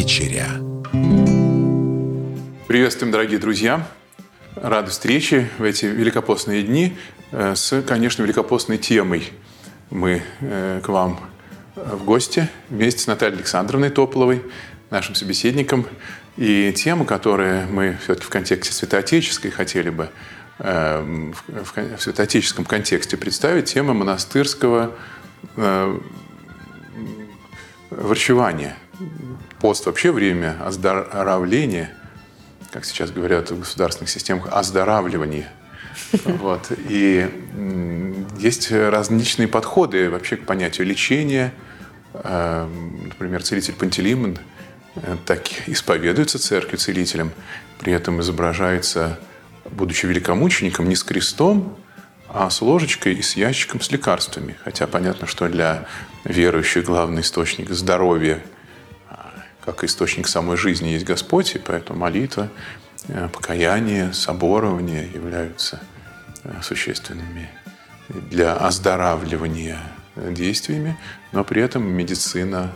вечеря. Приветствуем, дорогие друзья! Рады встрече в эти великопостные дни с, конечно, великопостной темой. Мы к вам в гости вместе с Натальей Александровной Тополовой, нашим собеседником. И тема, которую мы все-таки в контексте святоотеческой хотели бы в святоотеческом контексте представить, тема монастырского врачевания. Пост вообще время оздоровления, как сейчас говорят в государственных системах, оздоравливания. Вот. И есть различные подходы вообще к понятию лечения. Например, целитель Пантелеймон так исповедуется церковью целителем, при этом изображается, будучи великомучеником, не с крестом, а с ложечкой и с ящиком с лекарствами. Хотя понятно, что для верующих главный источник здоровья, как источник самой жизни, есть Господь, и поэтому молитва, покаяние, соборование являются существенными для оздоравливания действиями, но при этом медицина,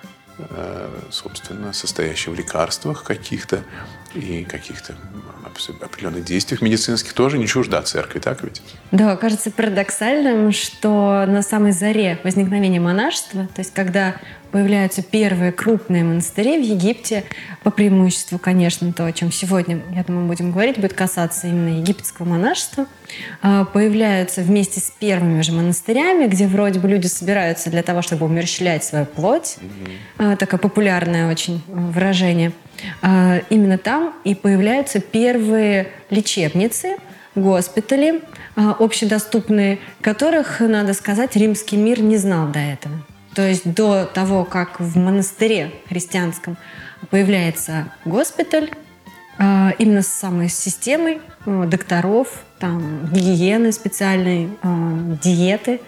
собственно, состоящая в лекарствах каких-то и каких-то определенных действиях медицинских, тоже не чужда церкви, так ведь? Да, кажется парадоксальным, что на самой заре возникновения монашества, то есть когда появляются первые крупные монастыри в Египте, по преимуществу, конечно, то, о чем сегодня, я думаю, будем говорить, будет касаться именно египетского монашества, появляются вместе с первыми же монастырями, где вроде бы люди собираются для того, чтобы умерщвлять свою плоть, такое популярное очень выражение. Именно там и появляются первые лечебницы, госпитали, общедоступные, которых, надо сказать, римский мир не знал до этого. То есть до того, как в монастыре христианском появляется госпиталь, именно с самой системой докторов, там, гигиены специальной, диеты,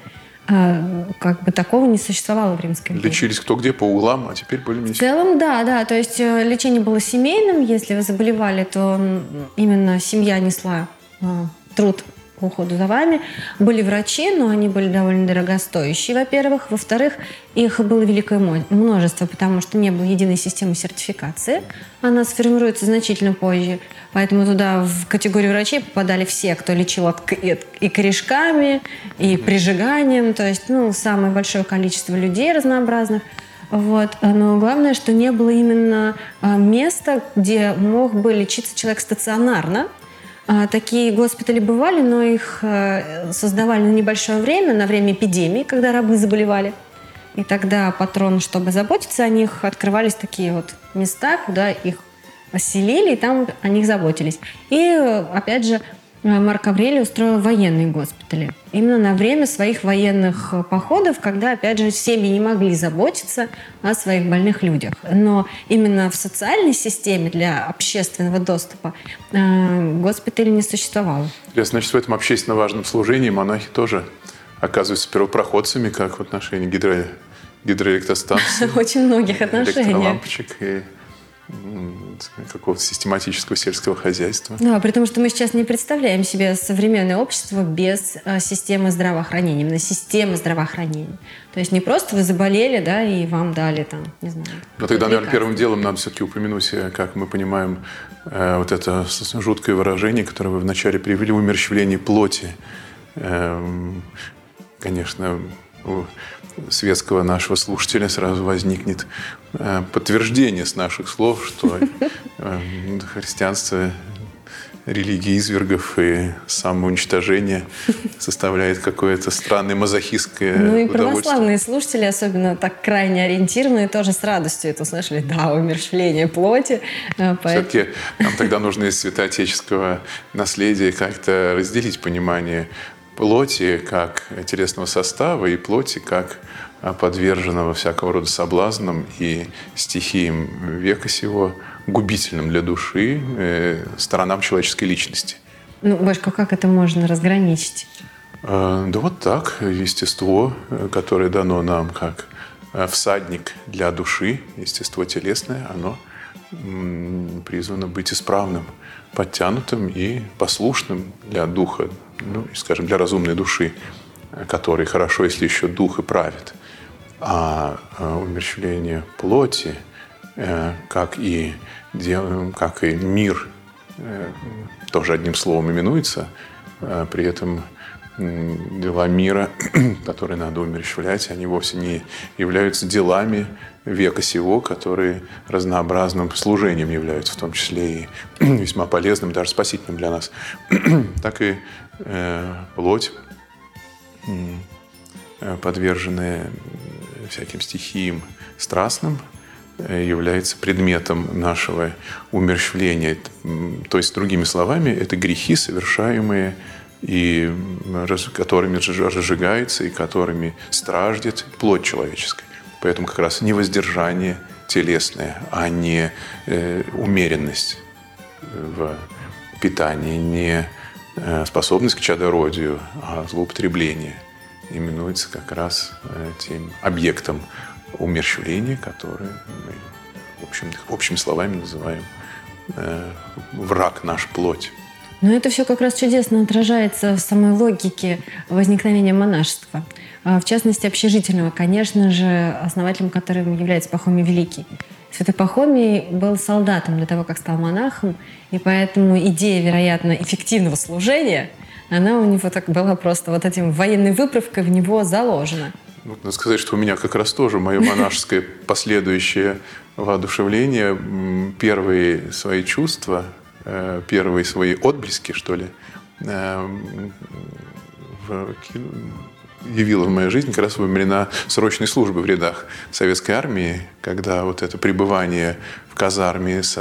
как бы такого не существовало в Римской империи. Лечились кто где, по углам, а теперь более-менее... В целом, да. То есть лечение было семейным. Если вы заболевали, то именно семья несла труд по уходу за вами. Были врачи, но они были довольно дорогостоящие, во-первых. Во-вторых, их было великое множество, потому что не было единой системы сертификации. Она сформируется значительно позже. Поэтому туда в категорию врачей попадали все, кто лечил и корешками, и прижиганием. То есть, самое большое количество людей разнообразных. Вот. Но главное, что не было именно места, где мог бы лечиться человек стационарно. Такие госпитали бывали, но их создавали на небольшое время, на время эпидемии, когда рабы заболевали. И тогда патрон, чтобы заботиться о них, открывались такие вот места, куда их селили, и там о них заботились. И, опять же, Марк Аврелий устроил военные госпитали. Именно на время своих военных походов, когда, опять же, семьи не могли заботиться о своих больных людях. Но именно в социальной системе для общественного доступа госпиталей не существовало. Значит, в этом общественно важном служении монахи тоже оказываются первопроходцами, как в отношении гидроэлектростанций. В очень многих отношениях. Электролампочек и какого-то систематического сельского хозяйства. Да, при том, что мы сейчас не представляем себе современное общество без системы здравоохранения, именно системы здравоохранения. То есть не просто вы заболели, да, и вам дали там, не знаю. Но тогда, наверное, первым делом надо все-таки упомянуть, как мы понимаем, вот это жуткое выражение, которое вы вначале привели, умерщвление плоти. Конечно, у светского нашего слушателя сразу возникнет подтверждение с наших слов, что христианство, религия извергов и самоуничтожение составляет какое-то странное мазохистское удовольствие. И православные слушатели, особенно так крайне ориентированные, тоже с радостью это услышали. Да, умерщвление плоти. Все-таки нам тогда нужно из святоотеческого наследия как-то разделить понимание плоти как телесного состава и плоти как подверженного всякого рода соблазнам и стихиям века сего, губительным для души, сторонам человеческой личности. Башка, как это можно разграничить? Да вот так. Естество, которое дано нам как всадник для души, естество телесное, оно призвано быть исправным, подтянутым и послушным для духа, скажем, для разумной души, который хорошо, если еще дух и правит. А умерщвление плоти как и мир, тоже одним словом именуется, при этом дела мира, которые надо умерщвлять, они вовсе не являются делами века сего, которые разнообразным служением являются, в том числе и весьма полезным, даже спасительным для нас. Так и плоть, подверженная всяким стихиям страстным, является предметом нашего умерщвления. То есть, другими словами, это грехи, совершаемые и которыми разжигается и которыми страждет плоть человеческая. Поэтому как раз не воздержание телесное, а не умеренность в питании, не способность к чадородию, а злоупотребление именуется как раз тем объектом умерщвления, который мы общими словами называем враг наш плоть. Но это все как раз чудесно отражается в самой логике возникновения монашества. В частности, общежительного, конечно же, основателем которого является Пахомий Великий. Святой Пахомий был солдатом до того, как стал монахом, и поэтому идея, вероятно, эффективного служения, она у него так была просто вот этим военной выправкой в него заложена. Надо сказать, что у меня как раз тоже мое монашеское последующее воодушевление, первые свои чувства, первые свои отблески, что ли, явила в моей жизни как раз во времена срочной службы в рядах советской армии, когда вот это пребывание в казарме со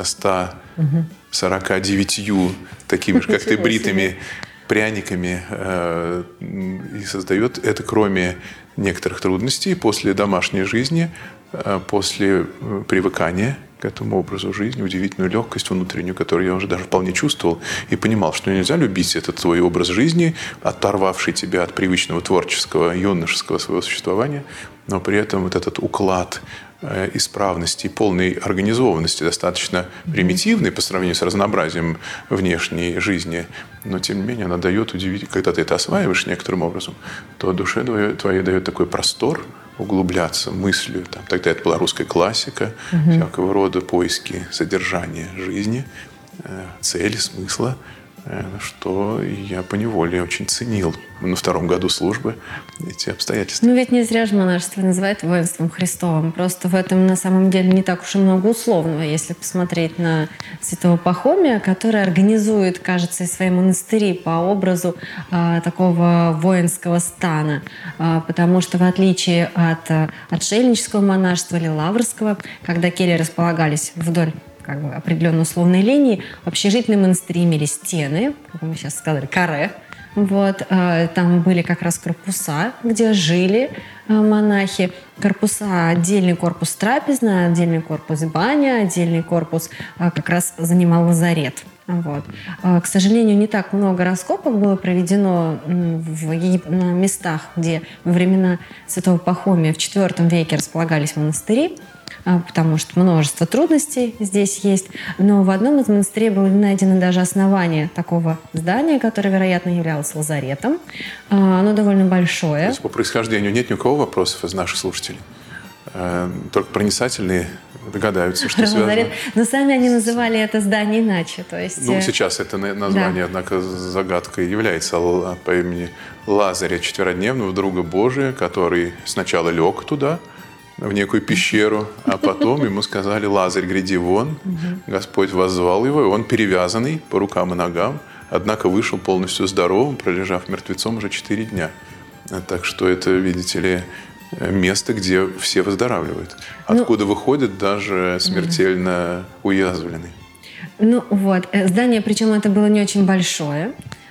149 такими же, как ты, бритыми пряниками и создает это, кроме некоторых трудностей, после домашней жизни, после привыкания к этому образу жизни, удивительную легкость внутреннюю, которую я уже даже вполне чувствовал, и понимал, что нельзя любить этот свой образ жизни, оторвавший тебя от привычного творческого, юношеского своего существования, но при этом вот этот уклад исправности и полной организованности, достаточно примитивный по сравнению с разнообразием внешней жизни, но тем не менее она дает удивительно, когда ты это осваиваешь некоторым образом, то душе твоей дает такой простор углубляться мыслью. Тогда это была русская классика, всякого рода поиски содержания жизни, цели, смысла, что я поневоле очень ценил на втором году службы эти обстоятельства. Ну ведь не зря же монашество называют воинством Христовым. Просто в этом на самом деле не так уж и много условного, если посмотреть на святого Пахомия, который организует, кажется, и свои монастыри по образу такого воинского стана. Потому что в отличие от отшельнического монашества или лаврского, когда кельи располагались вдоль определенной условной линии, общежительные монастыри имели стены, как мы сейчас сказали, каре. Вот, там были как раз корпуса, где жили монахи. Корпуса, отдельный корпус трапезная, отдельный корпус баня, отдельный корпус как раз занимал лазарет. Вот. К сожалению, не так много раскопок было проведено на местах, где во времена святого Пахомия в IV веке располагались монастыри, потому что множество трудностей здесь есть. Но в одном из монастырей было найдено даже основание такого здания, которое, вероятно, являлось лазаретом. Оно довольно большое. То есть по происхождению нет ни у кого вопросов из наших слушателей? Только проницательные догадаются, что связано. Но сами они называли это здание иначе. То есть... Ну, сейчас это название, да, однако, загадкой является по имени Лазаря Четверодневного, друга Божия, который сначала лег туда, в некую пещеру, а потом ему сказали: «Лазарь, гряди вон». Господь воззвал его, и он, перевязанный по рукам и ногам, однако вышел полностью здоровым, пролежав мертвецом уже 4 дня. Так что это, видите ли, место, где все выздоравливают. Откуда выходят даже смертельно уязвленные. Ну вот, здание, причем это было не очень большое,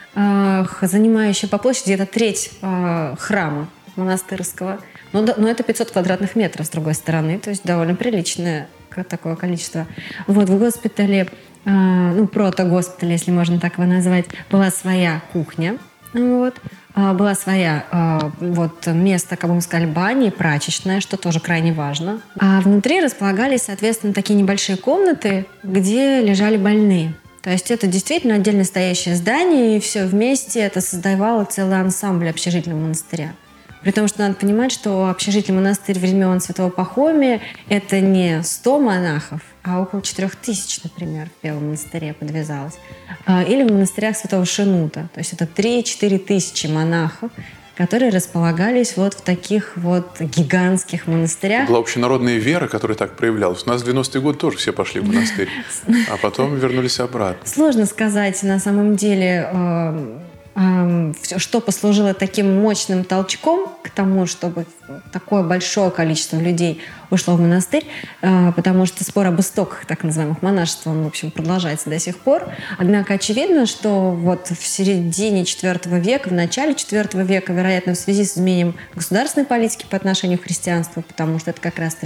занимающее по площади где-то треть храма монастырского. Но это 500 квадратных метров, с другой стороны, то есть довольно приличное такое количество. Вот в госпитале, прото-госпитале, если можно так его назвать, была своя кухня. Вот. Была своя место, как бы мы сказали, бани, прачечная, что тоже крайне важно. А внутри располагались, соответственно, такие небольшие комнаты, где лежали больные. То есть это действительно отдельно стоящее здание, и все вместе это создавало целый ансамбль общежительного монастыря. При том, что надо понимать, что общежитие монастырь времен Святого Пахомия – это не 100 монахов, а около 4000, например, в Белом монастыре подвязалось. Или в монастырях Святого Шинута. То есть это 3-4 тысячи монахов, которые располагались вот в таких вот гигантских монастырях. Была общенародная вера, которая так проявлялась. У нас в 90-е годы тоже все пошли в монастырь, а потом вернулись обратно. Сложно сказать на самом деле, что послужило таким мощным толчком к тому, чтобы такое большое количество людей ушло в монастырь, потому что спор об истоках так называемых монашества, он, в общем, продолжается до сих пор. Однако очевидно, что вот в середине IV века, в начале IV века, вероятно, в связи с изменением государственной политики по отношению к христианству, потому что это как раз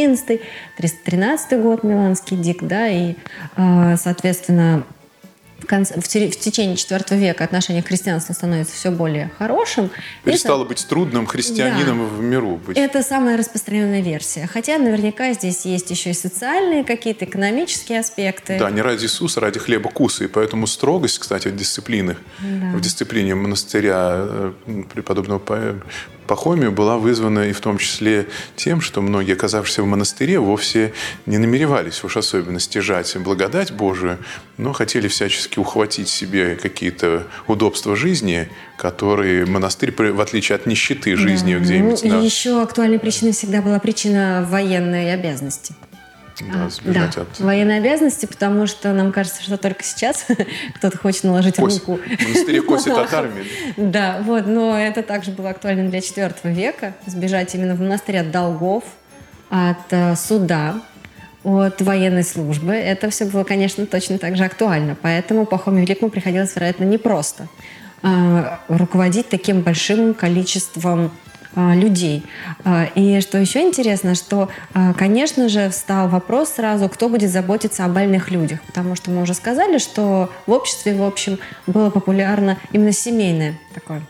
311-313 год, Миланский эдикт, да, и, соответственно, в течение IV века отношение к христианству становится все более хорошим. Перестало быть трудным христианином в миру. Это самая распространенная версия. Хотя наверняка здесь есть еще и социальные какие-то, экономические аспекты. Да, не ради Иисуса, ради хлеба куса. И поэтому строгость, кстати, в дисциплине монастыря преподобного Пахомия была вызвана и в том числе тем, что многие, оказавшиеся в монастыре, вовсе не намеревались уж особенно стяжать благодать Божию, но хотели всячески ухватить себе какие-то удобства жизни, которые монастырь, в отличие от нищеты жизни где-нибудь... И еще актуальной причиной всегда была причина военной обязанности. Сбежать от... военной обязанности, потому что нам кажется, что только сейчас кто-то хочет наложить руку. В монастыре косят от армии. Да, вот, но это также было актуально для IV века. Сбежать именно в монастырь от долгов, от суда, от военной службы. Это все было, конечно, точно так же актуально. Поэтому Пахомию Великому приходилось, вероятно, непросто руководить таким большим количеством людей. И что еще интересно, что, конечно же, встал вопрос сразу, кто будет заботиться о больных людях. Потому что мы уже сказали, что в обществе, в общем, было популярно именно семейное такое,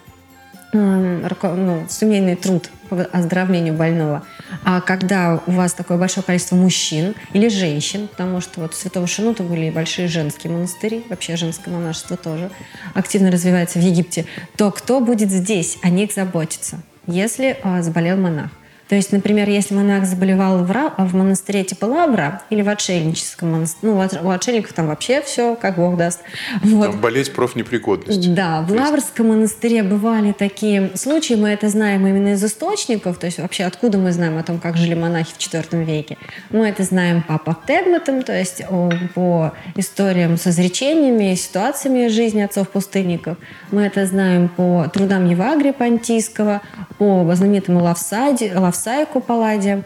семейный труд по оздоровлению больного. А когда у вас такое большое количество мужчин или женщин, потому что вот у Святого Шинута были и большие женские монастыри, вообще женское монашество тоже активно развивается в Египте, то кто будет здесь о них заботиться, если заболел монах? То есть, например, если монах заболевал в монастыре типа Лавра или в отшельническом монастыре, у отшельников там вообще все, как Бог даст. Вот. Там болеть профнепригодность. Да, в Лаврском монастыре бывали такие случаи, мы это знаем именно из источников, то есть вообще откуда мы знаем о том, как жили монахи в IV веке. Мы это знаем по апоктегматам, то есть по историям с изречениями, ситуациями жизни отцов-пустынников. Мы это знаем по трудам Евагрия Понтийского, по знаменитому Лавсаику Палладе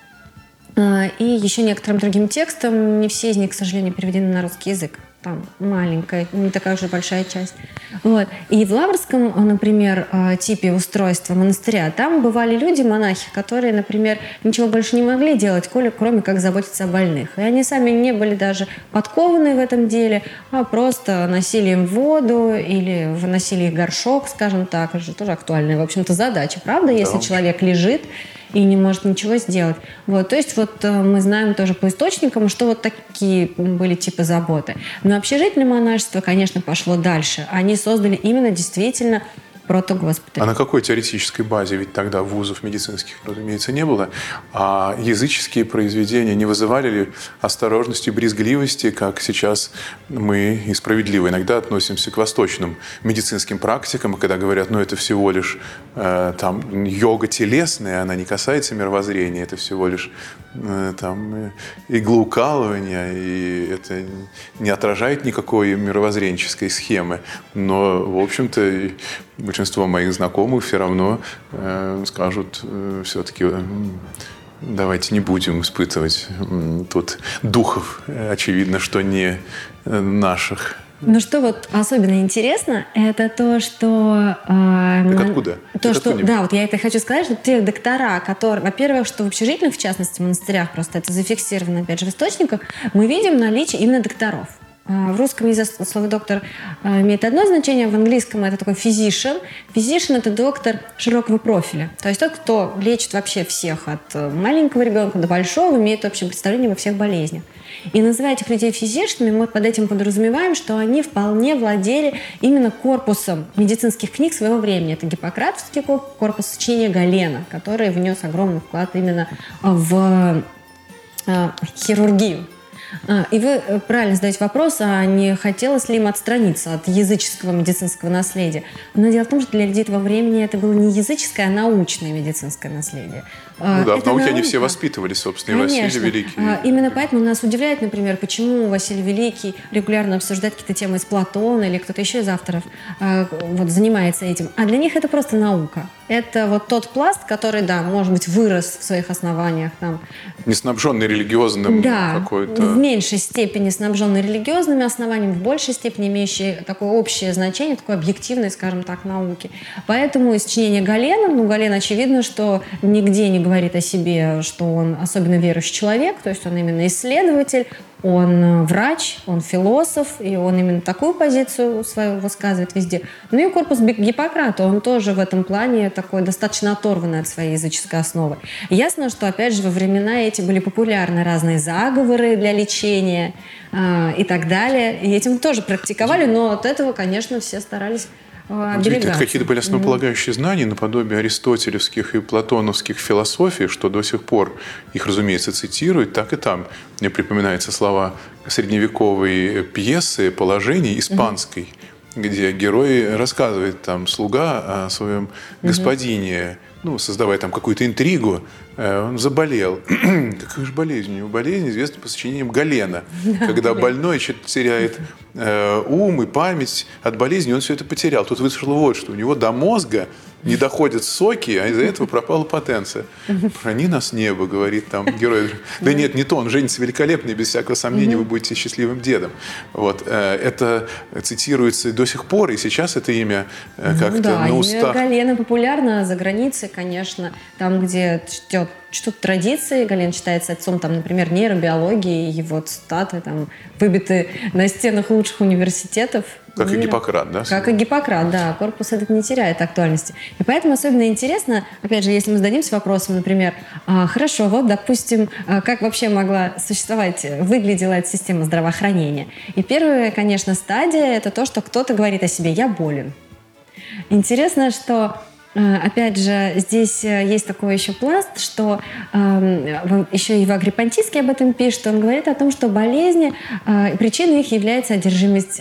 и еще некоторым другим текстам. Не все из них, к сожалению, переведены на русский язык. Там маленькая, не такая уже большая часть. Вот. И в Лаврском, например, типе устройства монастыря, там бывали люди, монахи, которые, например, ничего больше не могли делать, кроме как заботиться о больных. И они сами не были даже подкованы в этом деле, а просто носили им воду или выносили их горшок, скажем так. Это же тоже актуальная, в общем-то, задача, правда? Если человек лежит и не может ничего сделать. Вот, то есть вот мы знаем тоже по источникам, что вот такие были типы заботы. Но общежитное монашество, конечно, пошло дальше. Они создали именно действительно протогоспиталь. А на какой теоретической базе? Ведь тогда вузов медицинских, разумеется, не было. А языческие произведения не вызывали ли осторожности, брезгливости, как сейчас мы и справедливо иногда относимся к восточным медицинским практикам, когда говорят, это всего лишь там йога телесная, она не касается мировоззрения, это всего лишь там иглоукалывание, и это не отражает никакой мировоззренческой схемы. Но, в общем-то, большинство моих знакомых все равно скажут все-таки, давайте не будем испытывать тут духов, очевидно, что не наших. Ну что вот особенно интересно, это то, что... Так откуда? Да, вот я это хочу сказать, что те доктора, которые... Во-первых, что в общежитиях, в частности, в монастырях, просто это зафиксировано, опять же, в источниках, мы видим наличие именно докторов. В русском языке слово «доктор» имеет одно значение, в английском это такой physician. Physician – это доктор широкого профиля. То есть тот, кто лечит вообще всех, от маленького ребенка до большого, имеет общее представление во всех болезнях. И называя этих людей физическими, мы под этим подразумеваем, что они вполне владели именно корпусом медицинских книг своего времени. Это Гиппократовский корпус, сочинения Галена, который внес огромный вклад именно в хирургию. И вы правильно задаете вопрос, а не хотелось ли им отстраниться от языческого медицинского наследия. Но дело в том, что для людей того времени это было не языческое, а научное медицинское наследие. Ну да, в науке они все воспитывались, собственно, и Василий Великий. Именно поэтому нас удивляет, например, почему Василий Великий регулярно обсуждает какие-то темы из Платона или кто-то еще из авторов вот, занимается этим. А для них это просто наука. Это вот тот пласт, который, да, может быть, вырос в своих основаниях. Там. Не снабженный религиозным какой-то... в меньшей степени снабженный религиозными основаниями, в большей степени имеющий такое общее значение, такое объективное, скажем так, науки. Поэтому из сочинения Галена, Гален, очевидно, что нигде не говорит о себе, что он особенно верующий человек, то есть он именно исследователь, он врач, он философ, и он именно такую позицию свою высказывает везде. Ну и корпус Гиппократа, он тоже в этом плане такой достаточно оторванный от своей языческой основы. Ясно, что, опять же, во времена эти были популярны разные заговоры для лечения и так далее. И этим тоже практиковали, но от этого, конечно, все старались это какие-то были основополагающие знания наподобие аристотелевских и платоновских философий, что до сих пор их, разумеется, цитируют, так и там. Мне припоминаются слова средневековой пьесы «Положение» испанской, где герой рассказывает, там, слуга о своем господине, создавая там какую-то интригу, он заболел. Какая же болезнь? У него болезнь известна по сочинениям Галена. Когда больной теряет ум и память от болезни, он все это потерял. Тут вышло вот что. У него до мозга не доходят соки, а из-за этого пропала потенция. «Храни нас небо», говорит там герой. Да нет, не то, он женится великолепно, и без всякого сомнения вы будете счастливым дедом. Вот. Это цитируется до сих пор, и сейчас это имя как-то на устах. Имя Галена популярно за границей, конечно. Там, где чтут традиции. Гален считается отцом, там, например, нейробиологии, его цитаты там, выбиты на стенах лучших университетов. Как и Гиппократ, да? Как и Гиппократ, да. Корпус этот не теряет актуальности. И поэтому особенно интересно, опять же, если мы зададимся вопросом, например, хорошо, вот, допустим, как вообще могла существовать, выглядела эта система здравоохранения. И первая, конечно, стадия – это то, что кто-то говорит о себе «я болен». Интересно, что опять же, здесь есть такой еще пласт, что еще и Агриппантийский об этом пишет, он говорит о том, что болезни, причиной их является одержимость.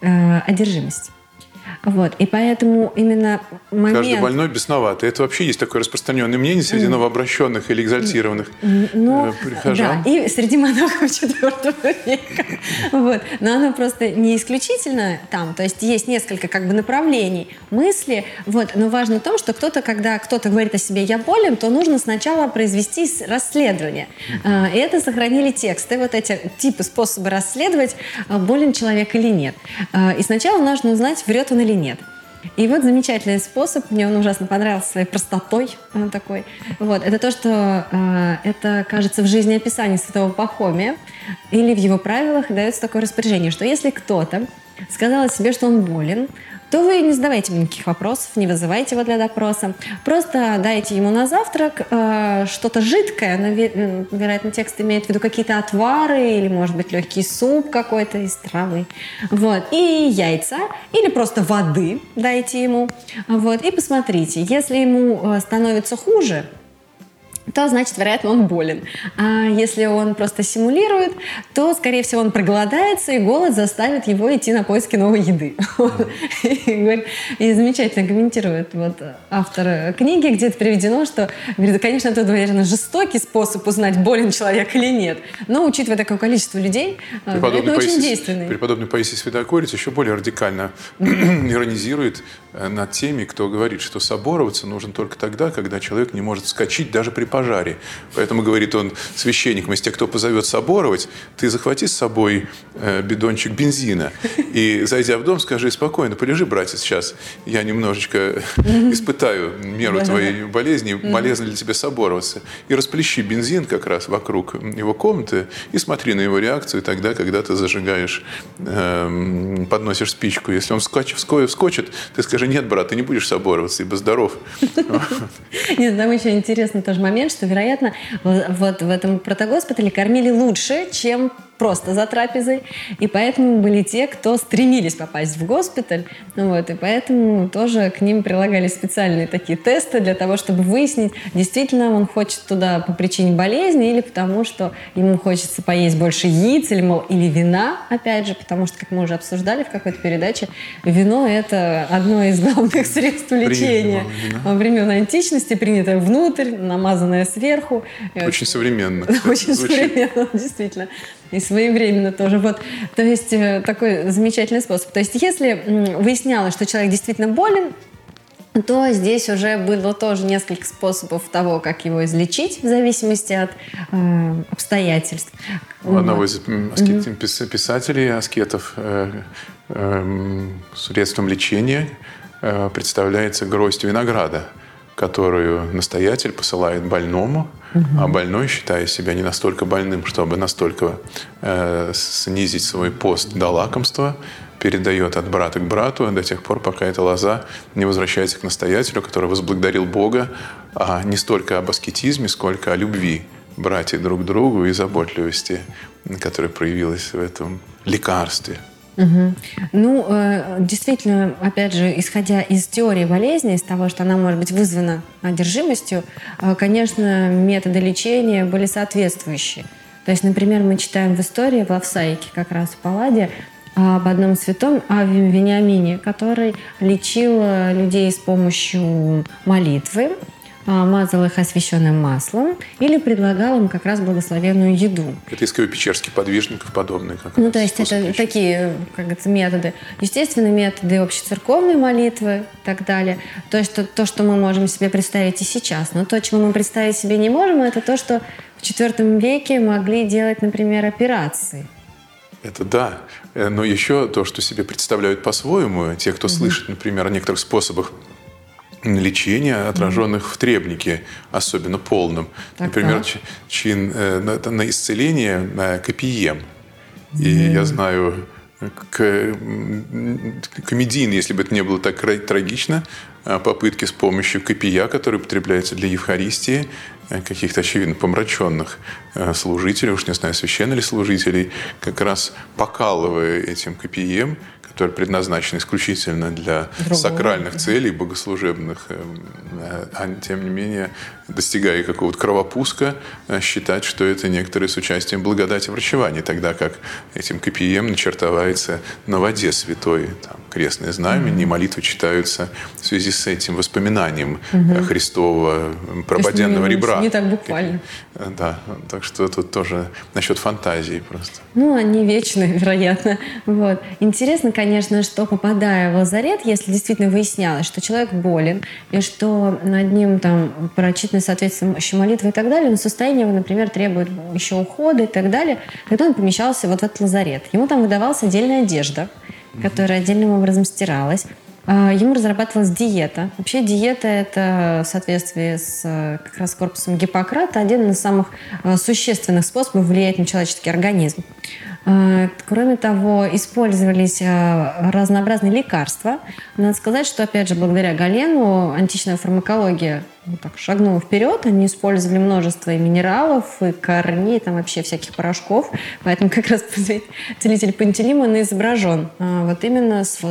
Вот. И поэтому именно момент... Каждый больной бесноватый. Это вообще есть такое распространенное мнение среди новообращенных или экзальтированных прихожан. Да, и среди монахов IV века. Вот. Но оно просто не исключительно там. То есть есть несколько направлений мысли. Вот. Но важно в том, что когда кто-то говорит о себе «я болен», то нужно сначала произвести расследование. И это сохранили тексты, вот эти типы, способы расследовать, болен человек или нет. И сначала нужно узнать, врет он или нет. И вот замечательный способ, мне он ужасно понравился своей простотой такой. Вот, это то, что это, кажется, в жизнеописании святого Пахомия или в его правилах дается такое распоряжение, что если кто-то сказал о себе, что он болен, то вы не задавайте ему никаких вопросов, не вызывайте его для допроса. Просто дайте ему на завтрак что-то жидкое, вероятно, текст имеет в виду какие-то отвары или, может быть, легкий суп какой-то из травы. Вот. И яйца, или просто воды дайте ему. Вот. И посмотрите, если ему становится хуже, то, значит, вероятно, он болен. А если он просто симулирует, то, скорее всего, он проголодается, и голод заставит его идти на поиски новой еды. И замечательно комментирует автор книги, где это приведено, что, говорит, конечно, это, наверное, жестокий способ узнать, болен человек или нет. Но, учитывая такое количество людей, это очень действенный. Преподобный Паисий Святогорец еще более радикально иронизирует над теми, кто говорит, что собороваться нужно только тогда, когда человек не может вскочить даже при пожаре. Поэтому, говорит он священникам, если тебя кто позовет соборовать, ты захвати с собой бидончик бензина и, зайдя в дом, скажи: спокойно, полежи, братец, сейчас я немножечко испытаю меру твоей болезни, полезно ли тебе собороваться. И расплещи бензин как раз вокруг его комнаты и смотри на его реакцию тогда, когда ты зажигаешь, подносишь спичку. Если он вскочит, ты скажи: нет, брат, ты не будешь собороваться, ибо здоров. Нет, там еще интересный тоже момент, что, вероятно, вот в этом протогоспитале кормили лучше, чем просто за трапезой. И поэтому были те, кто стремились попасть в госпиталь. Вот, и поэтому тоже к ним прилагались специальные такие тесты для того, чтобы выяснить, действительно он хочет туда по причине болезни или потому, что ему хочется поесть больше яиц или вина, опять же, потому что, как мы уже обсуждали в какой-то передаче, вино – это одно из главных средств лечения во времен античности, принятое внутрь, намазанное сверху. Очень современно. Очень современно, действительно. И своевременно тоже. Вот. То есть такой замечательный способ. То есть если выяснялось, что человек действительно болен, то здесь уже было тоже несколько способов того, как его излечить, в зависимости от обстоятельств. У одного из писателей, аскетов, средством лечения представляется гроздь винограда, которую настоятель посылает больному, а больной, считая себя не настолько больным, чтобы настолько снизить свой пост до лакомства, передает от брата к брату до тех пор, пока эта лоза не возвращается к настоятелю, который возблагодарил Бога не столько об аскетизме, сколько о любви братьев друг к другу и заботливости, которая проявилась в этом лекарстве. Угу. Ну, действительно, опять же, исходя из теории болезни, из того, что она может быть вызвана одержимостью, конечно, методы лечения были соответствующие. То есть, например, мы читаем в истории, в Лавсаике, как раз в Палладе, об одном святом, о Вениамине, который лечил людей с помощью молитвы, мазал их освященным маслом или предлагал им как раз благословенную еду. Это из Киево-Печерских подвижников подобные. То есть это такие, как говорится, методы. Естественно, методы общецерковной молитвы и так далее. То есть то, что мы можем себе представить и сейчас. Но то, чего мы представить себе не можем, это то, что в IV веке могли делать, например, операции. Это да. Но еще то, что себе представляют по-своему, те, кто слышит, например, о некоторых способах лечения, отраженных в требнике, особенно полном. Например, чин на исцеление копием. И я знаю комедийно, если бы это не было так трагично, попытки с помощью копия, который употребляется для Евхаристии, каких-то, очевидно, помраченных служителей, уж не знаю, священнослужителей, как раз покалывая этим копием, который предназначен исключительно для сакральных целей, богослужебных, а тем не менее, достигая какого-то кровопуска, считать, что это некоторые с участием благодати врачевания, тогда как этим копием начертывается на воде святой крестное знамение, и молитвы читаются в связи с этим воспоминанием Христового прободенного ребра. Не так буквально. Да, так что тут тоже насчет фантазии просто. Ну, они вечные, вероятно. Вот. Интересно, конечно, что, попадая в лазарет, если действительно выяснялось, что человек болен, и что над ним там прочитаны соответствующие молитвы и так далее, но состояние его, например, требует еще ухода и так далее, тогда он помещался вот в этот лазарет. Ему там выдавалась отдельная одежда, которая отдельным образом стиралась. Ему разрабатывалась диета. Вообще диета – это в соответствии с как раз корпусом Гиппократа один из самых существенных способов влиять на человеческий организм. Кроме того, использовались разнообразные лекарства. Надо сказать, что, опять же, благодаря Галену античная фармакология так шагнула вперед. Они использовали множество и минералов, и корней, там вообще всяких порошков. Поэтому как раз целитель Пантелеймон изображен вот именно с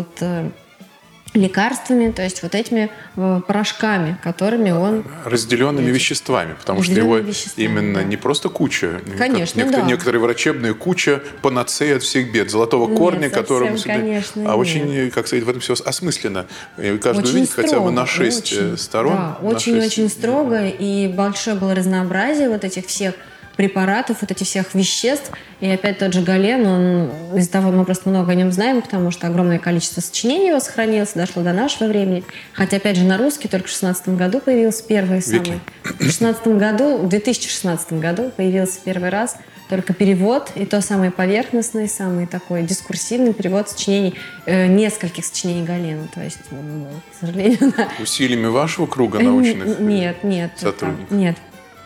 лекарствами, то есть вот этими порошками, которыми он... Разделенными веществами, потому что его именно не просто куча, конечно, некоторые врачебные куча панацея от всех бед, золотого корня, которому... Конечно, очень, как сказать, в этом все осмысленно. И каждый увидит хотя бы на 6 сторон. Да, очень-очень строго, и большое было разнообразие вот этих всех препаратов, вот этих всех веществ. И опять тот же Гален, он, из-за того, мы просто много о нем знаем, потому что огромное количество сочинений его сохранилось, дошло до нашего времени. Хотя, опять же, на русский только в 16 году появился первый самый. В 2016 году появился первый раз только перевод, и то самый поверхностный, самый такой дискурсивный перевод сочинений, нескольких сочинений Галена. То есть, к сожалению... Усилиями вашего круга научных нет, сотрудников? Нет.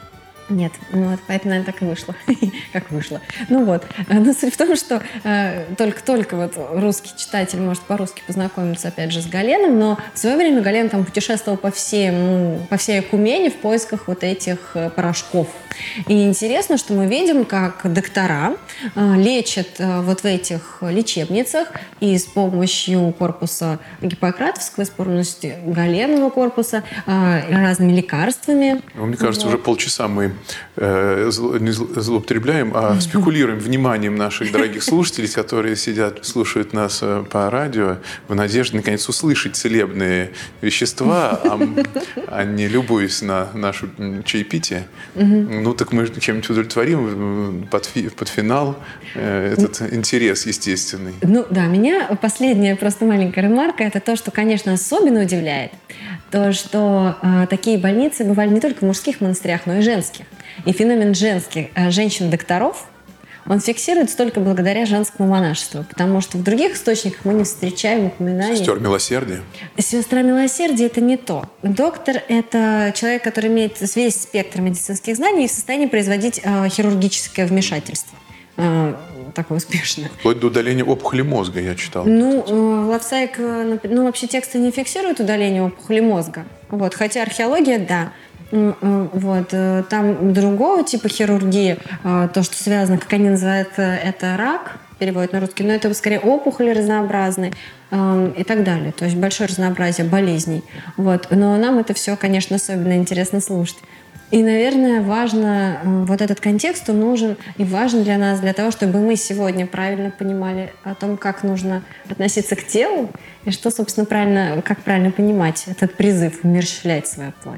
Нет, вот, поэтому, наверное, так и вышло. Как вышло. Ну вот. Но суть в том, что только-только вот русский читатель может по-русски познакомиться, опять же, с Галеном, но в свое время Гален там путешествовал по всей Экумене в поисках вот этих порошков. И интересно, что мы видим, как доктора лечат вот в этих лечебницах и с помощью корпуса Гиппократовского, и с помощью Галенова корпуса, разными лекарствами. Мне кажется, уже полчаса мы не злоупотребляем, а спекулируем вниманием наших дорогих слушателей, которые сидят, слушают нас по радио, в надежде, наконец, услышать целебные вещества, а не любуясь на наше чаепитие. Ну, так мы чем-нибудь удовлетворим под финал этот интерес естественный. Ну, да, меня последняя просто маленькая ремарка – это то, что, конечно, особенно удивляет, то, что такие больницы бывали не только в мужских монастырях, но и женских. И феномен женщин-докторов, он фиксируется только благодаря женскому монашеству, потому что в других источниках мы не встречаем упоминаний. Сестер милосердия? Сестра милосердия – это не то. Доктор – это человек, который имеет весь спектр медицинских знаний и в состоянии производить хирургическое вмешательство. Такое успешное. Вплоть до удаления опухоли мозга, я читал. Ну, Лавсайк, вообще тексты не фиксируют удаление опухоли мозга. Вот, хотя археология, да. Вот, там другого типа хирургии, то, что связано, как они называют, это рак, переводят на русский, но это скорее опухоли разнообразные и так далее. То есть большое разнообразие болезней. Вот. Но нам это все, конечно, особенно интересно слушать. И, наверное, важно, вот этот контекст, он нужен и важен для нас, для того, чтобы мы сегодня правильно понимали о том, как нужно относиться к телу и что, собственно, как правильно понимать этот призыв умерщвлять свою плоть.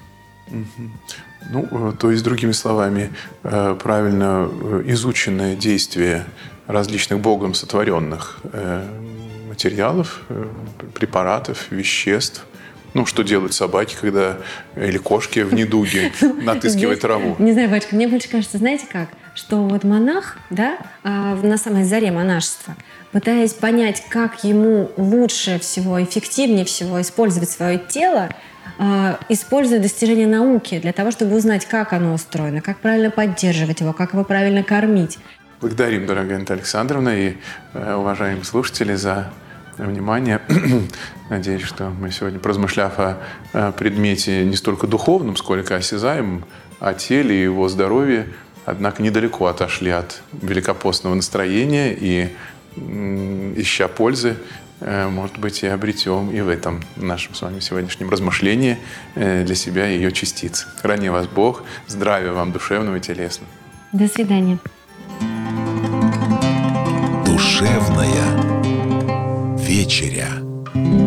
Ну, то есть, другими словами, правильно изученное действие различных Богом сотворенных материалов, препаратов, веществ. Ну, что делают собаки, или кошки в недуге натыскивают траву? Не знаю, батюшка, мне больше кажется, знаете как? Что вот монах, да, на самой заре монашества, пытаясь понять, как ему лучше всего, эффективнее всего использовать свое тело, используя достижения науки для того, чтобы узнать, как оно устроено, как правильно поддерживать его, как его правильно кормить. Благодарим, дорогая Наталья Александровна, и уважаемые слушатели, за внимание. Надеюсь, что мы сегодня, поразмышляв о предмете не столько духовном, сколько осязаемом, о теле и его здоровье, однако недалеко отошли от великопостного настроения и, ища пользы, может быть, и обретем и в этом нашем с вами сегодняшнем размышлении для себя ее частицы. Храни вас Бог, здравия вам душевного и телесного. До свидания. Душевная вечеря.